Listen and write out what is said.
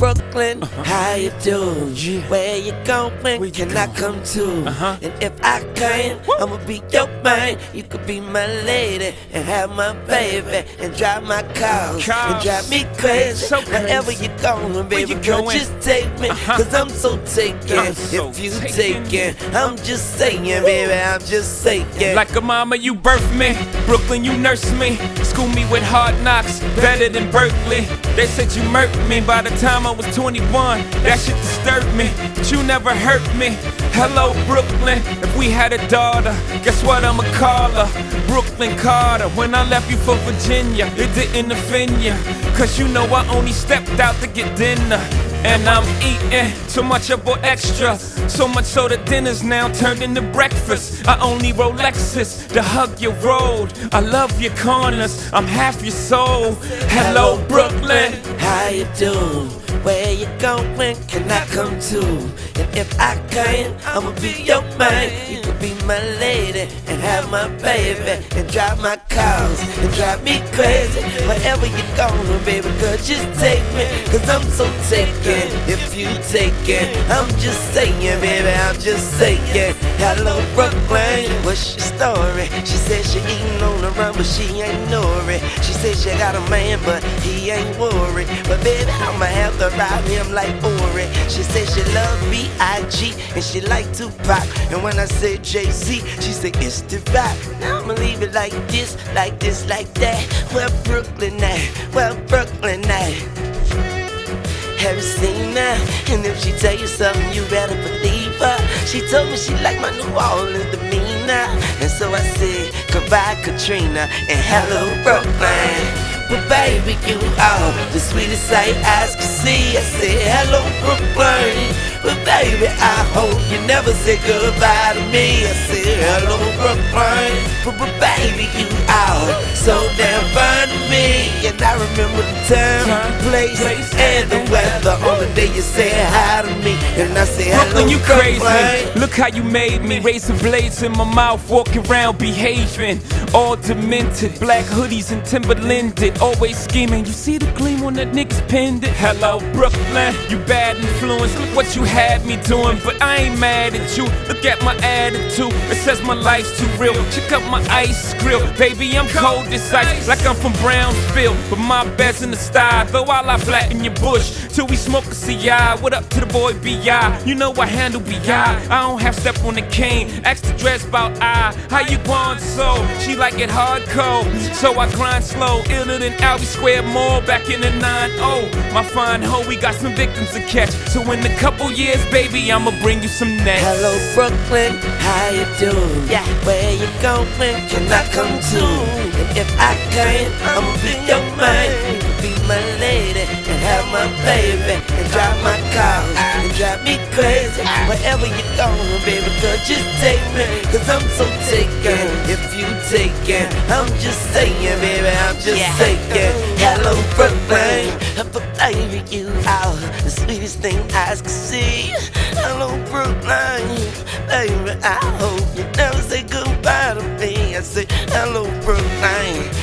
Brooklyn, how you doing? Yeah. Where you going? Can I come too? And if I can, I'ma be your man. You could be my lady and have my baby and drive my cars and drive me crazy. So crazy. Wherever you going, baby you girl, going? just take me, cause I'm so taken. I'm so If you taken. taken, I'm just saying, baby, I'm just saying. Like a mama, you birthed me. Brooklyn, you nursed me. School me with hard knocks, better than Berkeley. They said you murked me by the time I was 21. That shit disturbed me, but you never hurt me. Hello, Brooklyn. If we had a daughter, guess what I'ma call her? Brooklyn Carter. When I left you for Virginia, it didn't offend ya, cause you know I only stepped out to get dinner. And I'm eating so much I bought extra, so much so the dinner's now turned into breakfast. I only roll Lexus to hug your road. I love your corners, I'm half your soul. Hello, Brooklyn. How you doing? Where you going? Can I come too? And if I can, I'ma be your man. You could be my lady and have my baby and drive my cars and drive me crazy. Wherever you going, baby girl, just take me, cause I'm so taken. If you take it, I'm just saying, baby, I'm just saying. Hello, Brooklyn, what's your story? She said she eating on the run, but she ain't know it. She said she got a man, but he ain't worried. But baby, I'ma have to ride him like Ori. She said she love B.I.G. and she like Tupac. And when I said Jay-Z, she said it's the rap. Now I'ma leave it like this, like this, like that. Where Brooklyn at? Where Brooklyn at? Have you seen her? And if she tell you something, you better believe her. She told me she like my New Orleans demeanor. And so I said, goodbye Katrina and hello Brooklyn. But baby, you are the sweetest sight eyes can see. I said, hello Brooklyn. But baby, I hope you never say goodbye to me. I said, hello Brooklyn. But baby, you are so damn fine to me. And I remember the time, place, and the weather on the day you said hi to me. And I said, hello Brooklyn, you crazy. Brooklyn. Look how you made me. Razor blades in my mouth, walking around behaving. All demented, black hoodies and Timberlanded. Always scheming, you see the gleam on that nigga's pendant. Hello, Brooklyn, you bad influence. Look what you had me doing, but I ain't mad at you. Look at my attitude, it says my life's too real. Check out my ice grill, baby, I'm cold as ice, like I'm from Brownsville. But my best in the style, though I lie flat in your bush. Till we smoke a CI, what up to the boy B.I.? You know I handle B.I. I don't have step on the cane, ask the dress about I. How you going so? She like it hardcore, so I grind slow. Iller than Albee Square Mall back in the 9-0. My fine hoe, we got some victims to catch. So in a couple years, baby, I'ma bring you some next. Hello Brooklyn, how you doing? Yeah. Where you going? Can I come too? And if I can, I'ma be your man. You can be my lady and have my baby and drive my cars and drive me crazy. Wherever you going, baby girl, just take me, cause I'm so taken. If you taken, I'm just saying, baby, I'm just saying. Hello Brooklyn, but baby, you are the sweetest thing eyes can see. Hello Brooklyn, baby, I hope you never say goodbye to me. I say, hello Brooklyn.